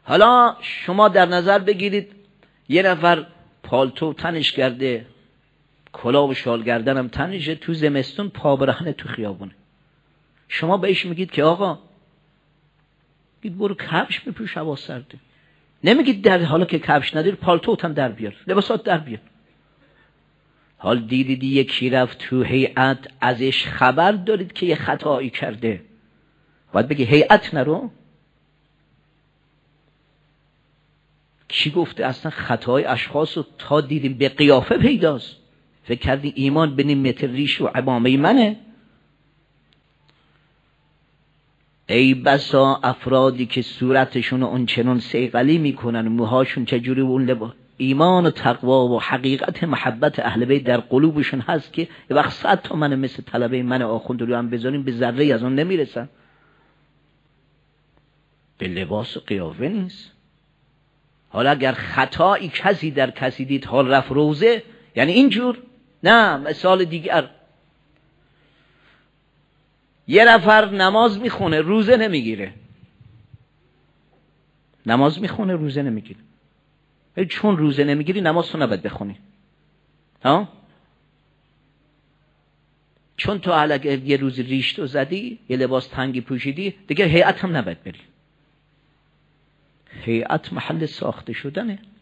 حالا شما در نظر بگیرید یه نفر پالتو تنش کرده، کلاه و شال گردن هم تنشه، تو زمستون پا برهنه تو خیابونه. شما بهش میگید که آقا گید برو کفش بپوش هوا سرده. نمیگید در حالا که کفش نداری پالتوت هم در بیار، لباسات در بیار. حال دیدید یکی رفت تو هیئت، ازش خبر دارید که یه خطایی کرده، باید بگی هیئت نرو؟ کی گفته اصلا خطای اشخاص رو تا دیدیم به قیافه پیداست؟ فکر کردی ایمان بین متر ریش و عمامه منه؟ ای بسا افرادی که صورتشون اون چنان صیقلی میکنن، موهاشون چجوری اون ایمان و تقوا و حقیقت محبت اهل بیت در قلوبشون هست که یه وقت 100 تا من مثل طلبه من آخوند رو هم بذاریم به ذره از اون نمیرسن. به لباس و قیافه نیست. حالا اگر خطایی کسی در کسی دید حال رفت روزه، یعنی اینجور نه. مثال دیگر، یه نفر نماز میخونه روزه نمیگیره، نماز میخونه روزه نمیگیره. چون روزه نمیگیری نماز تو نباید بخونی ها؟ چون تو اگه یه روز ریشتو زدی، یه لباس تنگی پوشیدی، دیگه هیئت هم نباید بری. هیئت محل ساخته شدنه.